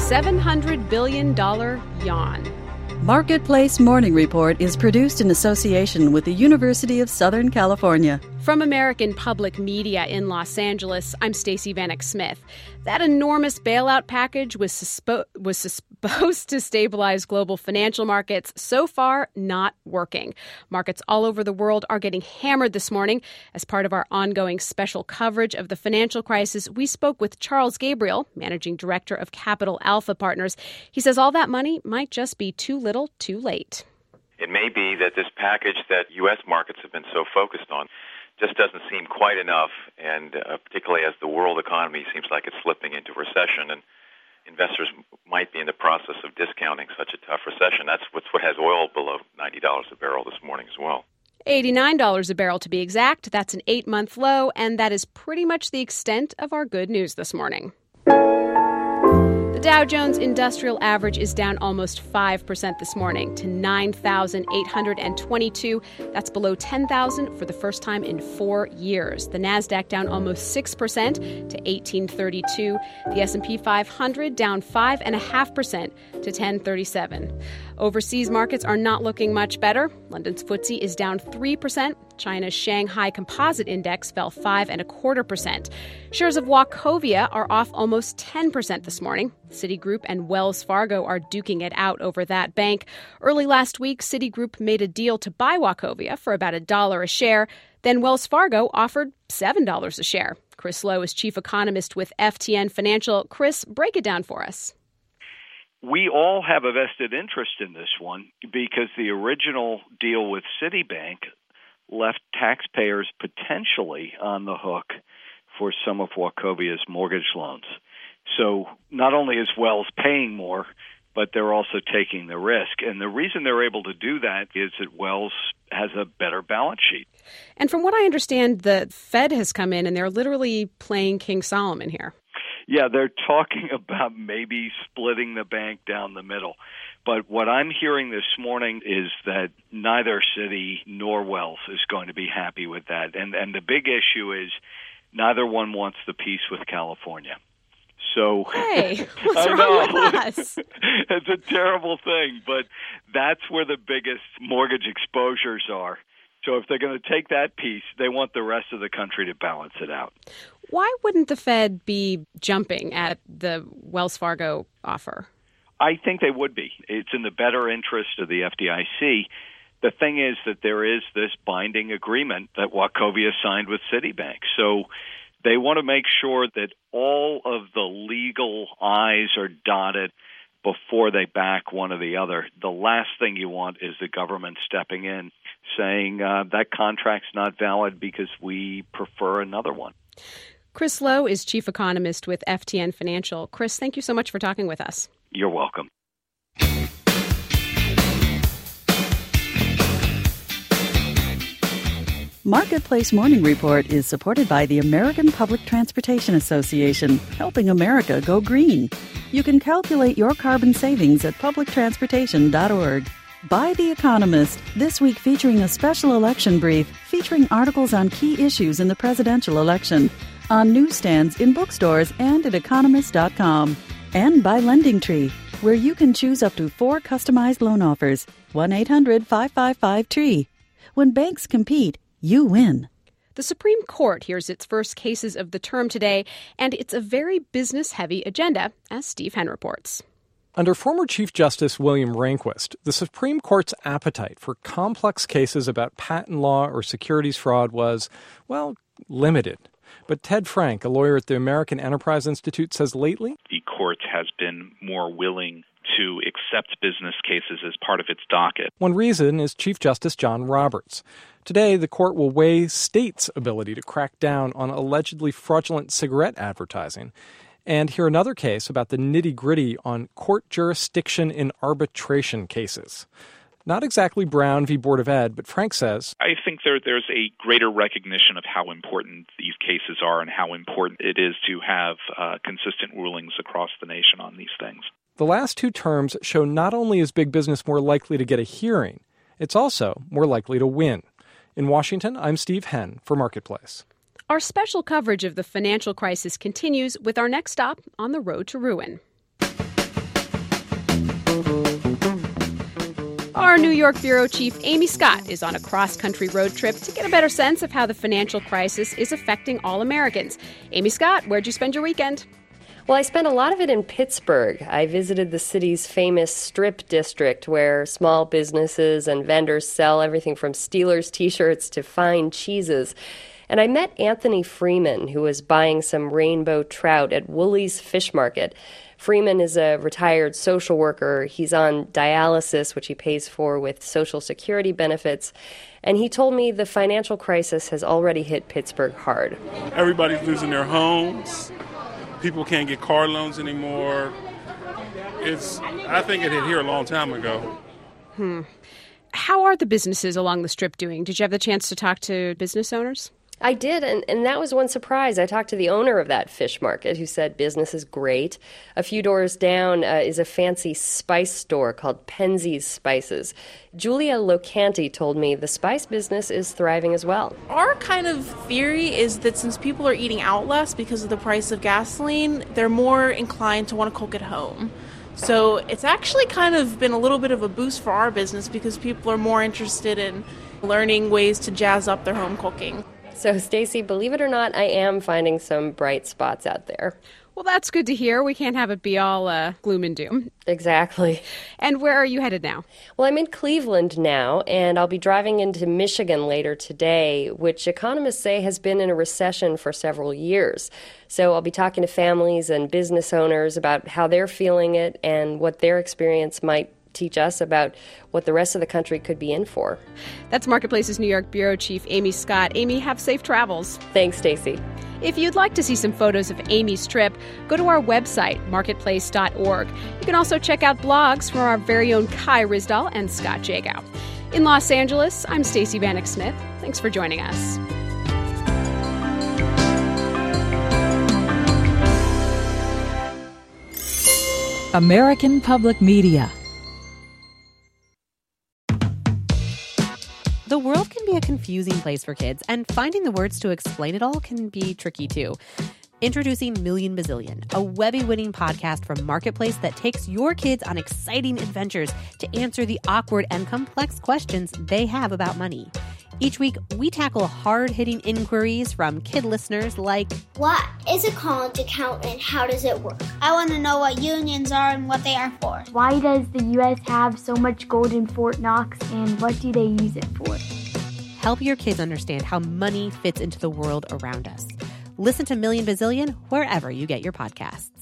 $700 billion yawn. Marketplace Morning Report is produced in association with the University of Southern California. From American Public Media in Los Angeles, I'm Stacey Vanek Smith. That enormous bailout package was supposed to stabilize global financial markets. So far, not working. Markets all over the world are getting hammered this morning. As part of our ongoing special coverage of the financial crisis, we spoke with Charles Gabriel, Managing Director of Capital Alpha Partners. He says all that money might just be too little, too late. It may be that this package that U.S. markets have been so focused on just doesn't seem quite enough, and particularly as the world economy seems like it's slipping into recession, and investors might be in the process of discounting such a tough recession. That's what has oil below $90 a barrel this morning as well. $89 a barrel to be exact. That's an 8-month low, and that is pretty much the extent of our good news this morning. The Dow Jones Industrial Average is down almost 5% this morning to 9,822. That's below 10,000 for the first time in 4 years. The Nasdaq down almost 6% to 1832. The S&P 500 down 5.5% to 1037. Overseas markets are not looking much better. London's FTSE is down 3%. China's Shanghai Composite Index fell 5.25%. Shares of Wachovia are off almost 10% this morning. Citigroup and Wells Fargo are duking it out over that bank. Early last week, Citigroup made a deal to buy Wachovia for about $1 a share. Then Wells Fargo offered $7 a share. Chris Lowe is chief economist with FTN Financial. Chris, break it down for us. We all have a vested interest in this one because the original deal with Citibank left taxpayers potentially on the hook for some of Wachovia's mortgage loans. So not only is Wells paying more, but they're also taking the risk. And the reason they're able to do that is that Wells has a better balance sheet. And from what I understand, the Fed has come in and they're literally playing King Solomon here. Yeah, they're talking about maybe splitting the bank down the middle. But what I'm hearing this morning is that neither Citi nor Wells is going to be happy with that. And the big issue is neither one wants the peace with California. So, hey, what's wrong with us? It's a terrible thing, but that's where the biggest mortgage exposures are. So if they're going to take that piece, they want the rest of the country to balance it out. Why wouldn't the Fed be jumping at the Wells Fargo offer? I think they would be. It's in the better interest of the FDIC. The thing is that there is this binding agreement that Wachovia signed with Citibank. So they want to make sure that all of the legal I's are dotted before they back one or the other. The last thing you want is the government stepping in saying that contract's not valid because we prefer another one. Chris Lowe is chief economist with FTN Financial. Chris, thank you so much for talking with us. You're welcome. Marketplace Morning Report is supported by the American Public Transportation Association, helping America go green. You can calculate your carbon savings at publictransportation.org. By The Economist, this week featuring a special election brief featuring articles on key issues in the presidential election, on newsstands, in bookstores, and at economist.com. And by LendingTree, where you can choose up to 4 customized loan offers. 1-800-555-TREE. When banks compete, you win. The Supreme Court hears its first cases of the term today, and it's a very business-heavy agenda, as Steve Henn reports. Under former Chief Justice William Rehnquist, the Supreme Court's appetite for complex cases about patent law or securities fraud was, well, limited. But Ted Frank, a lawyer at the American Enterprise Institute, says lately the court has been more willing to accept business cases as part of its docket. One reason is Chief Justice John Roberts. Today, the court will weigh states' ability to crack down on allegedly fraudulent cigarette advertising and hear another case about the nitty-gritty on court jurisdiction in arbitration cases. Not exactly Brown v. Board of Ed, but Frank says, I think there's a greater recognition of how important these cases are and how important it is to have consistent rulings across the nation on these things. The last 2 terms show not only is big business more likely to get a hearing, it's also more likely to win. In Washington, I'm Steve Henn for Marketplace. Our special coverage of the financial crisis continues with our next stop on the road to ruin. Our New York bureau chief, Amy Scott, is on a cross-country road trip to get a better sense of how the financial crisis is affecting all Americans. Amy Scott, where'd you spend your weekend? Well, I spent a lot of it in Pittsburgh. I visited the city's famous Strip District, where small businesses and vendors sell everything from Steelers t-shirts to fine cheeses. And I met Anthony Freeman, who was buying some rainbow trout at Woolies Fish Market. Freeman is a retired social worker. He's on dialysis, which he pays for with Social Security benefits. And he told me the financial crisis has already hit Pittsburgh hard. Everybody's losing their homes. People can't get car loans anymore. I think it hit here a long time ago. How are the businesses along the Strip doing? Did you have the chance to talk to business owners? I did, and that was one surprise. I talked to the owner of that fish market who said business is great. A few doors down is a fancy spice store called Penzeys Spices. Julia Locanti told me the spice business is thriving as well. Our kind of theory is that since people are eating out less because of the price of gasoline, they're more inclined to want to cook at home. So it's actually kind of been a little bit of a boost for our business because people are more interested in learning ways to jazz up their home cooking. So, Stacey, believe it or not, I am finding some bright spots out there. Well, that's good to hear. We can't have it be all gloom and doom. Exactly. And where are you headed now? Well, I'm in Cleveland now, and I'll be driving into Michigan later today, which economists say has been in a recession for several years. So I'll be talking to families and business owners about how they're feeling it and what their experience might teach us about what the rest of the country could be in for. That's Marketplace's New York bureau chief, Amy Scott. Amy, have safe travels. Thanks, Stacey. If you'd like to see some photos of Amy's trip, go to our website, marketplace.org. You can also check out blogs from our very own Kai Ryssdal and Scott Jagow. In Los Angeles, I'm Stacey Vanek Smith. Thanks for joining us. American Public Media. The world can be a confusing place for kids, and finding the words to explain it all can be tricky too. Introducing Million Bazillion, a Webby-winning podcast from Marketplace that takes your kids on exciting adventures to answer the awkward and complex questions they have about money. Each week, we tackle hard-hitting inquiries from kid listeners like, what is a college account and how does it work? I want to know what unions are and what they are for. Why does the U.S. have so much gold in Fort Knox and what do they use it for? Help your kids understand how money fits into the world around us. Listen to Million Bazillion wherever you get your podcasts.